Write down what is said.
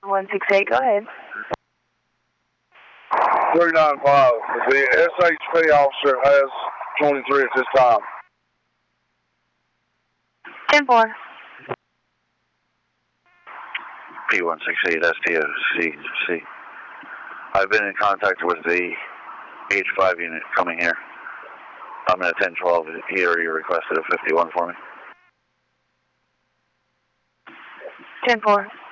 168, go ahead. 395. The SHP officer has 23 at this time. 10-4. P168 STOC. I've been in contact with the H5 unit coming here. I'm at 1012. He already requested a 51 for me. 10-4.